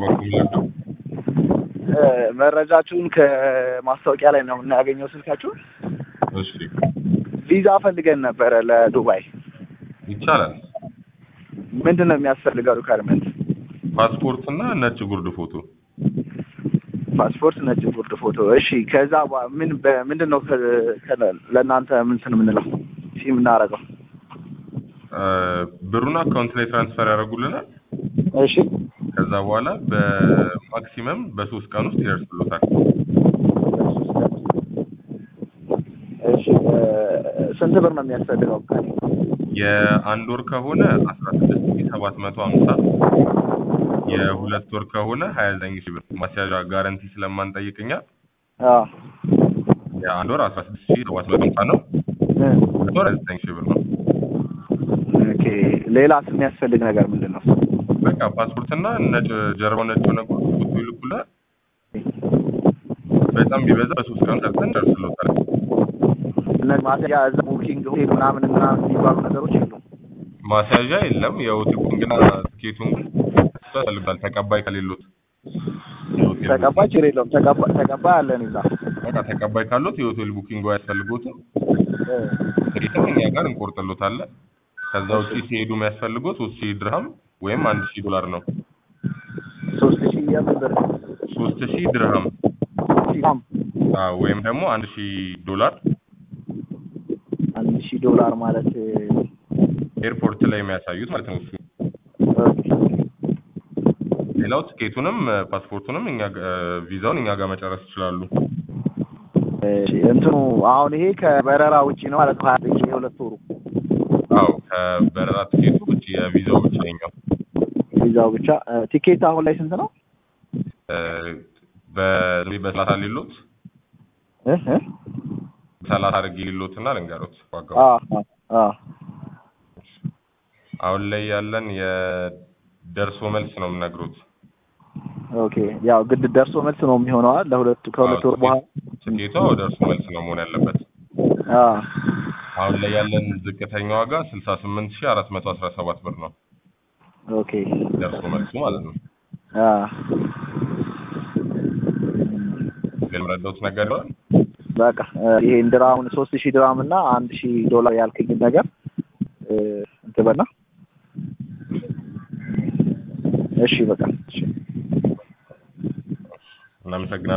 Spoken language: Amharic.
በኩል ያለው መረጃችሁን ከማስታወቂያ ላይ ነው እናገኘው ስልካችሁን። እሺ ቪዛ ፈልገን ነበረ ለዱባይ። ይቻላል። ምንድነው የሚያስፈልገው ሪኳየርመንት? ፓስፖርት እና ነጭ ጉርድ ፎቶ። ፓስፖርት፣ ነጭ ጉርድ ፎቶ። እሺ ከዛ ምንድነው ለእናንተ ምን የምንለው የምናደርገው? ብሩን አካውንት ላይ ትራንስፈር ያደርጉልናል። እሺ ከዛ በኋላ በማክሲመም በ3 ቀን ውስጥ ይደርስልዎታል። እሺ ስንት ብር ነው የሚያስፈልገው? የአንድ ወር ከሆነ 16750፣ የሁለት ወር ከሆነ 29000 ብር። ማስያዣ ጋራንቲ ስለማንጠይቅኛ የአንድ ወር 16750 ነው። ሁለት ወር 29000 ብር ነው። ኦኬ ሌላስ የሚያስፈልግ ነገር ምንድነው? በቃ ፓስፖርትና ነጭ ጀርባው ነጭ ሆነ ፎቶ ይልኩልናል። በጣም ቢበዛ በ3 ቀን ሰርተን ደርስልዎታል። እነዚህ ማስያዣ እዛ ቡኪንግ ሆቴል ምናምን የሚባሉ ነገሮች የሉም? ማስያዣ የለም። የሆቴል ቡኪንግና ትኬቱን ያስፈልጋል። ተቀባይ ከሌሎት ተቀባይ ችግር የለውም። ተቀባይ አለን እዛ። በቃ ተቀባይ ካሉት የሆቴል ቡኪንግ ያስፈልጎትም ትኬቱን እኛ ጋር እንቆርጥልዎታለን። ከዛ ውጪ ሲሄዱ የሚያስፈልገው 3000 ድርሃም ወይም $1000 ነው። 3000 የምንድር 3000 ድርሃም ወይም ደግሞ $1000 $1000 ማለት ኤርፖርት ላይ የሚያሳዩት ማለት ነው። ሌላው ትኬቱንም ፓስፖርቱንም ቪዛውን እኛ ጋር መጨረስ ይችላሉ። እንትኑ አሁን ይሄ ከበረራ ውጪ ነው ማለት ነው። 29 የሁለት ወሩ። አዎ ከበረራ ትኬቱ ውጪ የቪዛው ብቻ ነው። ቪዛው ብቻ። ቲኬት አሁን ላይ ስንት ነው? በ30 ሊሎት 30 አድርጌ ሊሎትና ልንገሮት ዋጋው። አሁን ላይ ያለን የደርሶ መልስ ነው የምነግሩት። ኦኬ ያው ግድ ደርሶ መልስ ነው የሚሆነው ከሁለት ወር በኋላ ትኬቱ ደርሶ መልስ ነው መሆን ያለበት። አሁን ላይ ያለን ዝቅተኛ ዋጋ 68417 ብር ነው። ኦኬ ደርሶ መልሱ ማለት ነው። ለምረዳውት ነገር ነው። በቃ ይሄን ድራሙን 3000 ድራም እና $1000 ያልከኝ ነገር እንትበና። እሺ በቃ እሺ እናመሰግናለን።